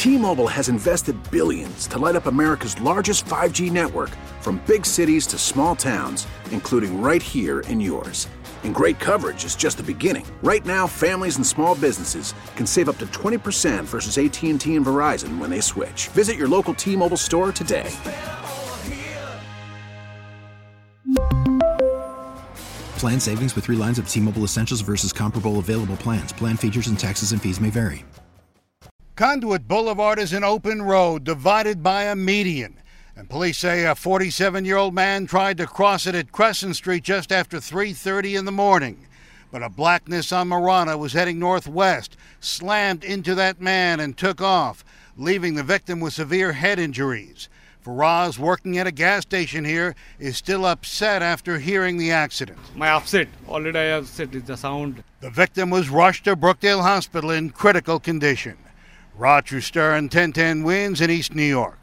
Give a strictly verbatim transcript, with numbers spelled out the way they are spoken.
T-Mobile has invested billions to light up America's largest five G network, from big cities to small towns, including right here in yours. And great coverage is just the beginning. Right now, families and small businesses can save up to twenty percent versus A T and T and Verizon when they switch. Visit your local T-Mobile store today. Plan savings with three lines of T-Mobile Essentials versus comparable available plans. Plan features and taxes and fees may vary. Conduit Boulevard is an open road divided by a median. And police say a forty-seven-year-old man tried to cross it at Crescent Street just after three thirty in the morning. But a black Nissan Murano was heading northwest, slammed into that man and took off, leaving the victim with severe head injuries. Faraz, working at a gas station here, is still upset after hearing the accident. My upset. Already I upset with the sound. The victim was rushed to Brookdale Hospital in critical condition. Roger Stern, ten ten Wins in East New York.